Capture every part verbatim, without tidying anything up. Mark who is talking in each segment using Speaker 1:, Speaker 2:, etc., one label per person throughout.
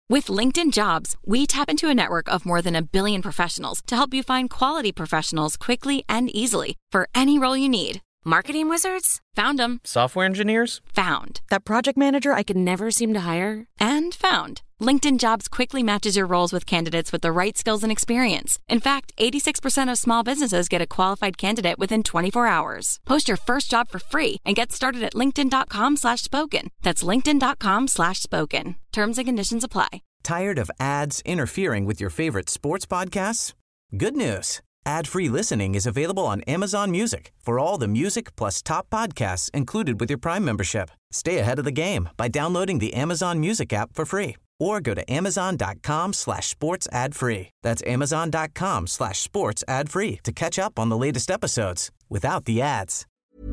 Speaker 1: With LinkedIn Jobs, we tap into a network of more than a billion professionals to help you find quality professionals quickly and easily for any role you need. Marketing wizards? Found them.
Speaker 2: Software engineers?
Speaker 1: Found. That project manager I could never seem to hire? And found. LinkedIn Jobs quickly matches your roles with candidates with the right skills and experience. In fact, eighty-six percent of small businesses get a qualified candidate within twenty-four hours. Post your first job for free and get started at linkedin.com slash spoken. That's linkedin.com slash spoken. Terms and conditions apply.
Speaker 3: Tired of ads interfering with your favorite sports podcasts? Good news. Ad-free listening is available on Amazon Music for all the music plus top podcasts included with your Prime membership. Stay ahead of the game by downloading the Amazon Music app for free or go to amazon.com slash sports ad free. That's amazon.com slash sports ad free to catch up on the latest episodes without the ads.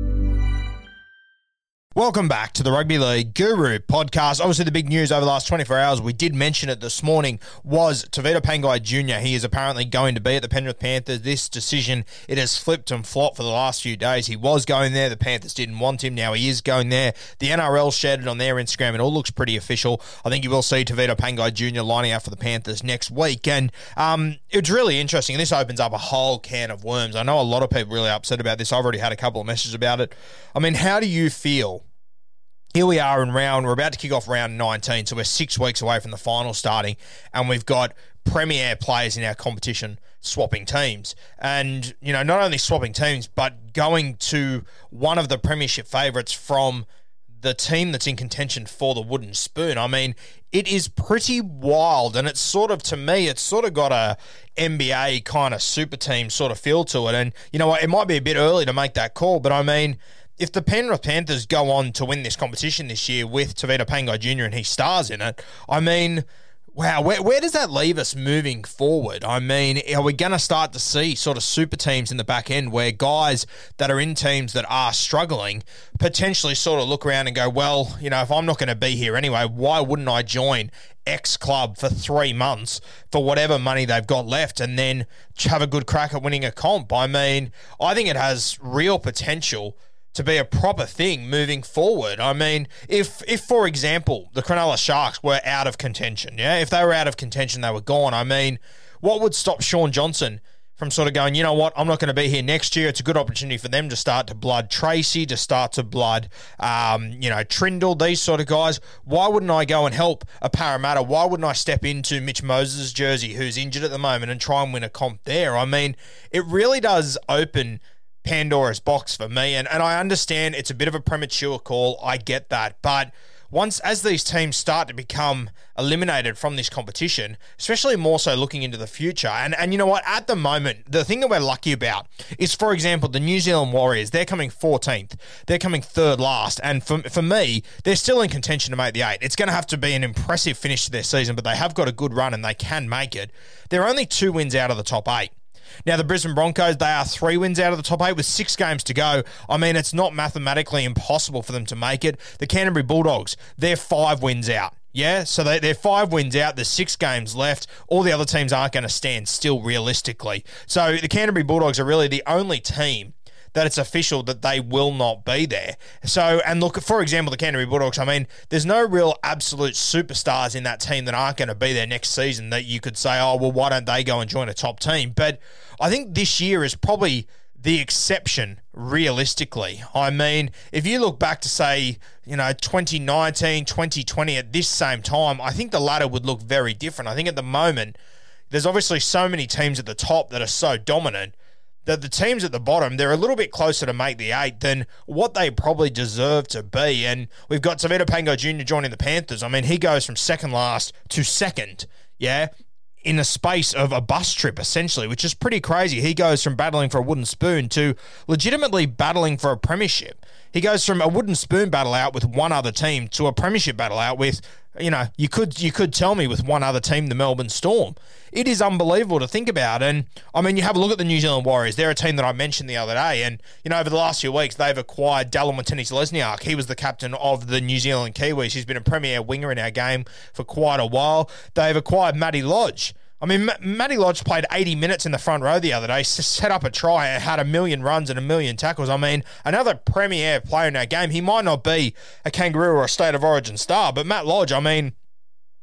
Speaker 4: Welcome back to the Rugby League Guru podcast. Obviously, the big news over the last twenty-four hours, we did mention it this morning, was Tevita Pangai Junior He is apparently going to be at the Penrith Panthers. This decision, it has flipped and flopped for the last few days. He was going there. The Panthers didn't want him. Now he is going there. The N R L shared it on their Instagram. It all looks pretty official. I think you will see Tevita Pangai Junior lining up for the Panthers next week. And um, it's really interesting. This opens up a whole can of worms. I know a lot of people really upset about this. I've already had a couple of messages about it. I mean, how do you feel? Here we are in round, we're about to kick off round nineteen, so we're six weeks away from the final starting, and we've got premier players in our competition swapping teams. And, you know, not only swapping teams, but going to one of the premiership favourites from the team that's in contention for the wooden spoon. I mean, it is pretty wild, and it's sort of, to me, it's sort of got a N B A kind of super team sort of feel to it. And, you know what, it might be a bit early to make that call, but I mean, if the Penrith Panthers go on to win this competition this year with Tevita Pangai Junior and he stars in it, I mean, wow, where, where does that leave us moving forward? I mean, are we going to start to see sort of super teams in the back end where guys that are in teams that are struggling potentially sort of look around and go, well, you know, if I'm not going to be here anyway, why wouldn't I join X club for three months for whatever money they've got left and then have a good crack at winning a comp? I mean, I think it has real potential to be a proper thing moving forward. I mean, if, if for example, the Cronulla Sharks were out of contention, yeah, if they were out of contention, they were gone, I mean, what would stop Sean Johnson from sort of going, you know what, I'm not going to be here next year. It's a good opportunity for them to start to blood Tracy, to start to blood, um, you know, Trindle, these sort of guys. Why wouldn't I go and help a Parramatta? Why wouldn't I step into Mitch Moses' jersey, who's injured at the moment, and try and win a comp there? I mean, it really does open Pandora's box for me, and, and I understand it's a bit of a premature call. I get that, but once as these teams start to become eliminated from this competition, especially more so looking into the future, and, and you know what, at the moment, the thing that we're lucky about is, for example, the New Zealand Warriors, they're coming fourteenth, they're coming third last, and for, for me, they're still in contention to make the eight. It's going to have to be an impressive finish to their season, but they have got a good run and they can make it. They're only two wins out of the top eight. Now, the Brisbane Broncos, they are three wins out of the top eight with six games to go. I mean, it's not mathematically impossible for them to make it. The Canterbury Bulldogs, they're five wins out. Yeah, so they, they're five wins out. There's six games left. All the other teams aren't going to stand still realistically. So the Canterbury Bulldogs are really the only team that it's official that they will not be there. So, and look, for example, the Canterbury Bulldogs, I mean, there's no real absolute superstars in that team that aren't going to be there next season that you could say, oh, well, why don't they go and join a top team? But I think this year is probably the exception, realistically. I mean, if you look back to, say, you know, twenty nineteen, twenty twenty at this same time, I think the ladder would look very different. I think at the moment, there's obviously so many teams at the top that are so dominant that the teams at the bottom, they're a little bit closer to make the eight than what they probably deserve to be. And we've got Tevita Pangai Junior joining the Panthers. I mean, he goes from second last to second, yeah, in a space of a bus trip, essentially, which is pretty crazy. He goes from battling for a wooden spoon to legitimately battling for a premiership. He goes from a wooden spoon battle out with one other team to a premiership battle out with, you know, you could you could tell me with one other team, the Melbourne Storm. It is unbelievable to think about. And, I mean, you have a look at the New Zealand Warriors. They're a team that I mentioned the other day. And, you know, over the last few weeks, they've acquired Dallin Watene-Zelezniak. He was the captain of the New Zealand Kiwis. He's been a premier winger in our game for quite a while. They've acquired Matty Lodge. I mean, M- Matty Lodge played eighty minutes in the front row the other day, set up a try, had a million runs and a million tackles. I mean, another premier player in our game. He might not be a Kangaroo or a State of Origin star, but Matt Lodge, I mean,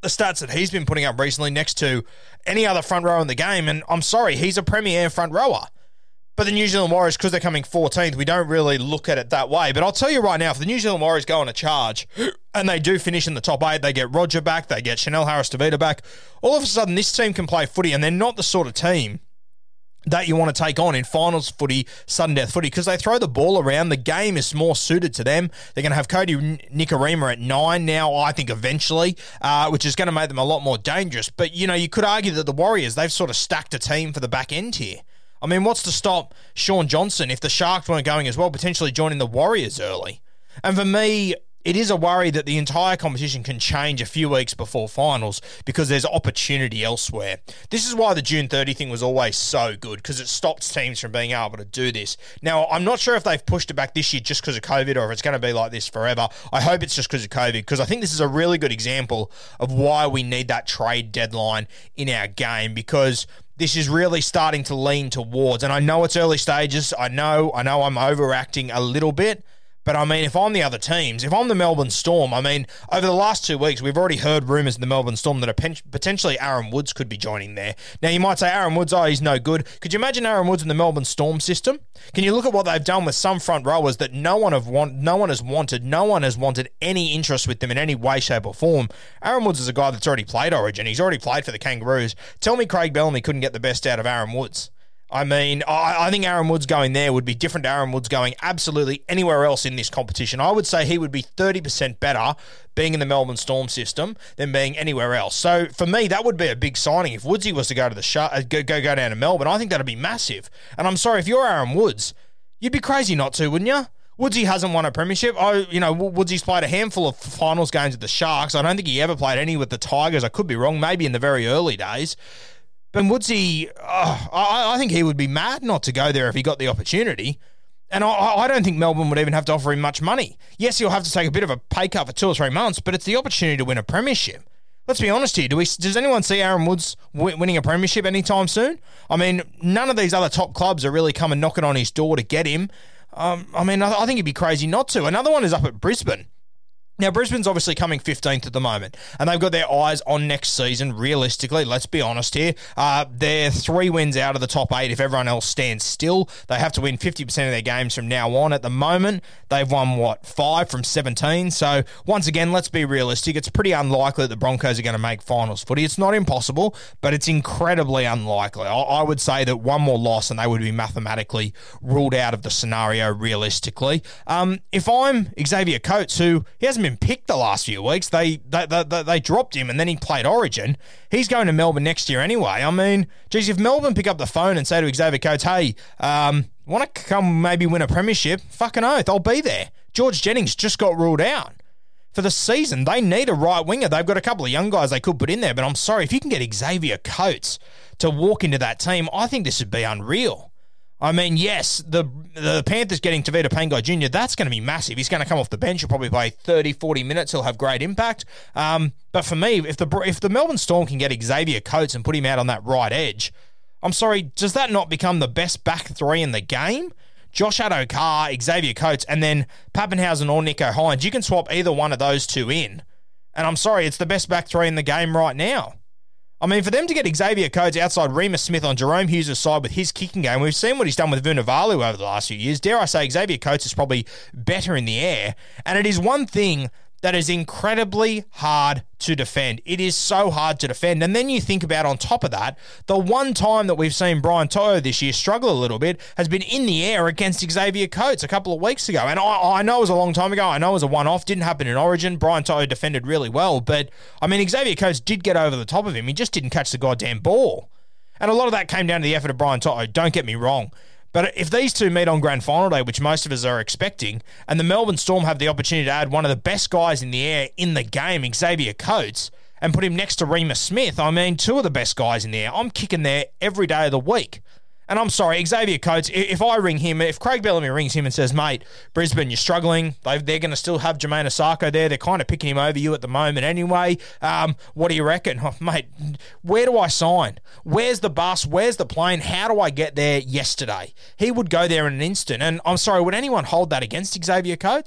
Speaker 4: the stats that he's been putting up recently next to any other front row in the game, and I'm sorry, he's a premier front rower. But the New Zealand Warriors, because they're coming fourteenth, we don't really look at it that way. But I'll tell you right now, if the New Zealand Warriors go on a charge and they do finish in the top eight, they get Roger back, they get Chanel Harris-Tavita back, all of a sudden this team can play footy, and they're not the sort of team that you want to take on in finals footy, sudden death footy, because they throw the ball around. The game is more suited to them. They're going to have Cody Nikorima at nine now, I think, eventually, uh, which is going to make them a lot more dangerous. But, you know, you could argue that the Warriors, they've sort of stacked a team for the back end here. I mean, what's to stop Sean Johnson, if the Sharks weren't going as well, potentially joining the Warriors early? And for me, it is a worry that the entire competition can change a few weeks before finals because there's opportunity elsewhere. This is why the June thirtieth thing was always so good, because it stops teams from being able to do this. Now, I'm not sure if they've pushed it back this year just because of COVID or if it's going to be like this forever. I hope it's just because of COVID, because I think this is a really good example of why we need that trade deadline in our game, because this is really starting to lean towards, and I know it's early stages, I know, I know I'm overacting a little bit, but I mean, if I'm the other teams, if I'm the Melbourne Storm, I mean, over the last two weeks, we've already heard rumours in the Melbourne Storm that a pen- potentially Aaron Woods could be joining there. Now, you might say, Aaron Woods, oh, he's no good. Could you imagine Aaron Woods in the Melbourne Storm system? Can you look at what they've done with some front rowers that no one have want, no one has wanted, no one has wanted any interest with them in any way, shape or form? Aaron Woods is a guy that's already played Origin. He's already played for the Kangaroos. Tell me Craig Bellamy couldn't get the best out of Aaron Woods. I mean, I, I think Aaron Woods going there would be different to Aaron Woods going absolutely anywhere else in this competition. I would say he would be thirty percent better being in the Melbourne Storm system than being anywhere else. So for me, that would be a big signing. If Woodsy was to go to the sh- uh, go, go go down to Melbourne, I think that'd be massive. And I'm sorry, if you're Aaron Woods, you'd be crazy not to, wouldn't you? Woodsy hasn't won a premiership. I, you know, Woodsy's played a handful of finals games with the Sharks. I don't think he ever played any with the Tigers. I could be wrong, maybe in the very early days. But Woodsy, oh, I, I think he would be mad not to go there if he got the opportunity. And I, I don't think Melbourne would even have to offer him much money. Yes, he'll have to take a bit of a pay cut for two or three months, but it's the opportunity to win a premiership. Let's be honest here. Do we? Does anyone see Aaron Woods w- winning a premiership anytime soon? I mean, none of these other top clubs are really coming knocking on his door to get him. Um, I mean, I, I think he'd be crazy not to. Another one is up at Brisbane. Now, Brisbane's obviously coming fifteenth at the moment, and they've got their eyes on next season, realistically. Let's be honest here. Uh, they're three wins out of the top eight if everyone else stands still. They have to win fifty percent of their games from now on. At the moment, they've won, what, five from seventeen? So, once again, let's be realistic. It's pretty unlikely that the Broncos are going to make finals footy. It's not impossible, but it's incredibly unlikely. I, I would say that one more loss and they would be mathematically ruled out of the scenario realistically. Um, if I'm Xavier Coates, who he hasn't been picked the last few weeks. They, they they they dropped him and then he played Origin. He's going to Melbourne next year anyway. I mean, geez, if Melbourne pick up the phone and say to Xavier Coates, hey, um, want to come maybe win a premiership? Fucking oath, I'll be there. George Jennings just got ruled out for the season. They need a right winger. They've got a couple of young guys they could put in there, but I'm sorry, if you can get Xavier Coates to walk into that team, I think this would be unreal. I mean, yes, the the Panthers getting Tavita Pangai Junior, that's going to be massive. He's going to come off the bench. He'll probably play thirty, forty minutes. He'll have great impact. Um, but for me, if the if the Melbourne Storm can get Xavier Coates and put him out on that right edge, I'm sorry, does that not become the best back three in the game? Josh Addo-Carr, Xavier Coates, and then Pappenhausen or Nico Hines. You can swap either one of those two in. And I'm sorry, it's the best back three in the game right now. I mean, for them to get Xavier Coates outside Remus Smith on Jerome Hughes' side with his kicking game, we've seen what he's done with Vunivalu over the last few years. Dare I say, Xavier Coates is probably better in the air. And it is one thing that is incredibly hard to defend. It is so hard to defend. And then you think about, on top of that, the one time that we've seen Brian To'o this year struggle a little bit has been in the air against Xavier Coates a couple of weeks ago. And I, I know it was a long time ago. I know it was a one-off. Didn't happen in Origin. Brian To'o defended really well. But, I mean, Xavier Coates did get over the top of him. He just didn't catch the goddamn ball. And a lot of that came down to the effort of Brian To'o. Don't get me wrong. But if these two meet on grand final day, which most of us are expecting, and the Melbourne Storm have the opportunity to add one of the best guys in the air in the game, Xavier Coates, and put him next to Remus Smith, I mean, two of the best guys in the air, I'm kicking there every day of the week. And I'm sorry, Xavier Coates, if I ring him, if Craig Bellamy rings him and says, mate, Brisbane, you're struggling, they're going to still have Jermaine Asako there, they're kind of picking him over you at the moment anyway, um, what do you reckon? Oh, mate, where do I sign? Where's the bus? Where's the plane? How do I get there yesterday? He would go there in an instant. And I'm sorry, would anyone hold that against Xavier Coates?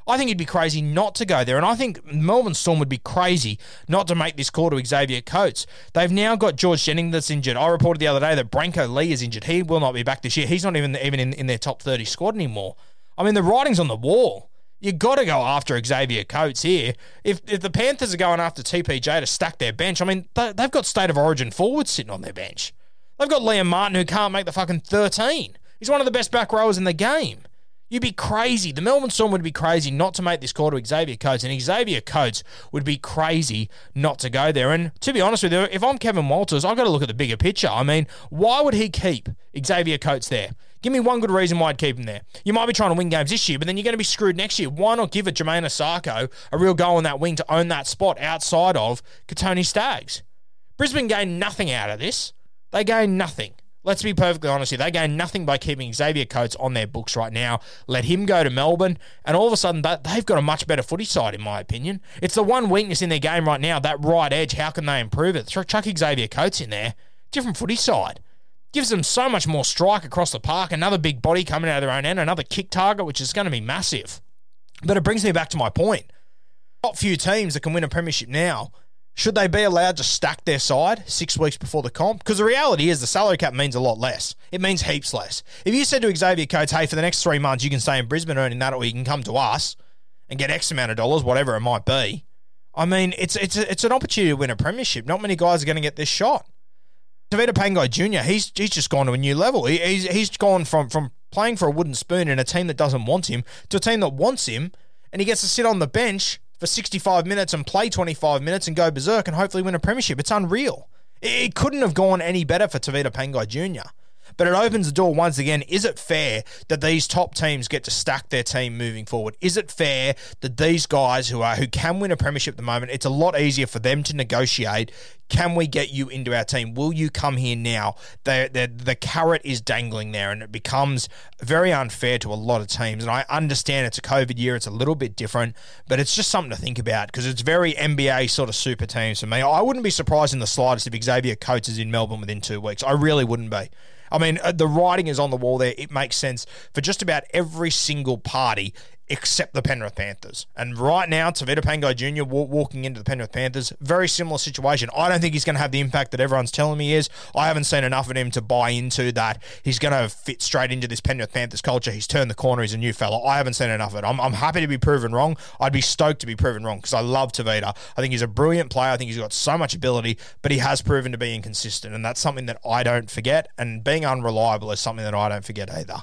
Speaker 4: I think he'd be crazy not to go there, and I think Melbourne Storm would be crazy not to make this call to Xavier Coates. They've now got George Jennings that's injured. I reported the other day that Branko Lee is injured. He will not be back this year. He's not even even in, in their top thirty squad anymore. I mean, the writing's on the wall. You got to go after Xavier Coates here. If if the Panthers are going after T P J to stack their bench, I mean, they, they've got state of origin forwards sitting on their bench. They've got Liam Martin who can't make the fucking thirteen. He's one of the best back rowers in the game. You'd be crazy. The Melbourne Storm would be crazy not to make this call to Xavier Coates, and Xavier Coates would be crazy not to go there. And to be honest with you, if I'm Kevin Walters, I've got to look at the bigger picture. I mean, why would he keep Xavier Coates there? Give me one good reason why I'd keep him there. You might be trying to win games this year, but then you're going to be screwed next year. Why not give a Jermaine Osako a real go on that wing to own that spot outside of Katoni Staggs? Brisbane gained nothing out of this. They gained nothing. Let's be perfectly honest here. They gain nothing by keeping Xavier Coates on their books right now. Let him go to Melbourne, and all of a sudden, they've got a much better footy side, in my opinion. It's the one weakness in their game right now, that right edge. How can they improve it? Chuck Xavier Coates in there. Different footy side. Gives them so much more strike across the park. Another big body coming out of their own end. Another kick target, which is going to be massive. But it brings me back to my point. Top few teams that can win a premiership now. Should they be allowed to stack their side six weeks before the comp? Because the reality is the salary cap means a lot less. It means heaps less. If you said to Xavier Coates, hey, for the next three months, you can stay in Brisbane earning that, or you can come to us and get X amount of dollars, whatever it might be. I mean, it's it's it's an opportunity to win a premiership. Not many guys are going to get this shot. Tevita Pangai Junior, he's he's just gone to a new level. He, he's he's gone from, from playing for a wooden spoon in a team that doesn't want him to a team that wants him, and he gets to sit on the bench for sixty-five minutes and play twenty-five minutes and go berserk and hopefully win a premiership. It's unreal. It couldn't have gone any better for Tevita Pangai Junior But it opens the door once again. Is it fair that these top teams get to stack their team moving forward? Is it fair that these guys who are who can win a premiership at the moment, it's a lot easier for them to negotiate? Can we get you into our team? Will you come here now? The, the, the carrot is dangling there, and it becomes very unfair to a lot of teams. And I understand it's a COVID year. It's a little bit different, but it's just something to think about because it's very N B A sort of super teams for me. I wouldn't be surprised in the slightest if Xavier Coates is in Melbourne within two weeks. I really wouldn't be. I mean, the writing is on the wall there. It makes sense for just about every single party except the Penrith Panthers. And right now, Tevita Pangai Junior w- walking into the Penrith Panthers, very similar situation. I don't think he's going to have the impact that everyone's telling me he is. I haven't seen enough of him to buy into that. He's going to fit straight into this Penrith Panthers culture. He's turned the corner. He's a new fella. I haven't seen enough of it. I'm, I'm happy to be proven wrong. I'd be stoked to be proven wrong because I love Tevita. I think he's a brilliant player. I think he's got so much ability, but he has proven to be inconsistent, and that's something that I don't forget. And being unreliable is something that I don't forget either.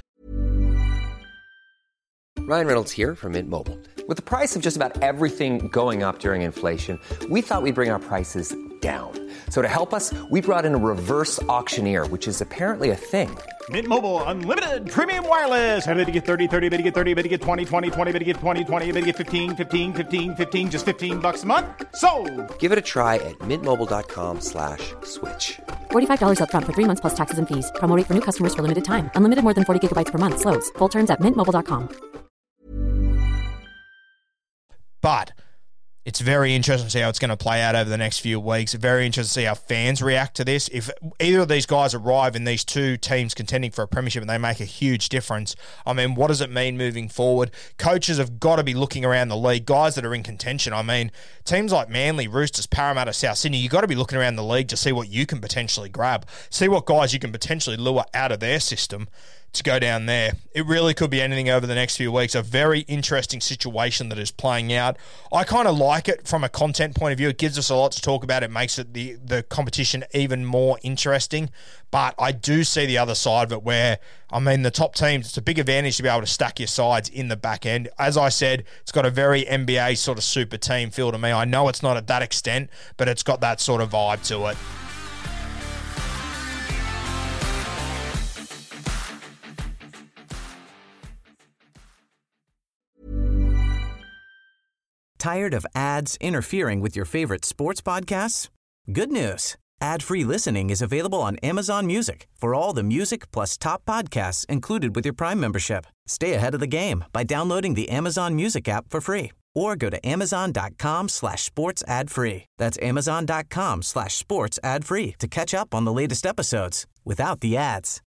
Speaker 2: Ryan Reynolds here from Mint Mobile. With the price of just about everything going up during inflation, we thought we'd bring our prices down. So to help us, we brought in a reverse auctioneer, which is apparently a thing.
Speaker 5: Mint Mobile Unlimited Premium Wireless. How to get thirty, thirty, how to get thirty, how to get twenty, twenty, twenty, how to get twenty, twenty, how to get fifteen, fifteen, fifteen, fifteen, just fifteen bucks a month? Sold! Give it a try at mintmobile.com slash switch.
Speaker 6: forty-five dollars up front for three months plus taxes and fees. Promo rate for new customers for limited time. Unlimited more than forty gigabytes per month. Slows full terms at mint mobile dot com.
Speaker 4: But it's very interesting to see how it's going to play out over the next few weeks. Very interesting to see how fans react to this. If either of these guys arrive in these two teams contending for a premiership and they make a huge difference, I mean, what does it mean moving forward? Coaches have got to be looking around the league, guys that are in contention. I mean, teams like Manly, Roosters, Parramatta, South Sydney, you've got to be looking around the league to see what you can potentially grab, see what guys you can potentially lure out of their system to go down there. It really could be anything over the next few weeks. A very interesting situation that is playing out. I kind of like it from a content point of view. It gives us a lot to talk about. It makes it the, the competition even more interesting. But I do see the other side of it where, I mean, the top teams, it's a big advantage to be able to stack your sides in the back end. As I said, it's got a very N B A sort of super team feel to me. I know it's not at that extent, but it's got that sort of vibe to it.
Speaker 3: Tired of ads interfering with your favorite sports podcasts? Good news. Ad-free listening is available on Amazon Music for all the music plus top podcasts included with your Prime membership. Stay ahead of the game by downloading the Amazon Music app for free or go to amazon.com slash sports ad free. That's amazon.com slash sports ad free to catch up on the latest episodes without the ads.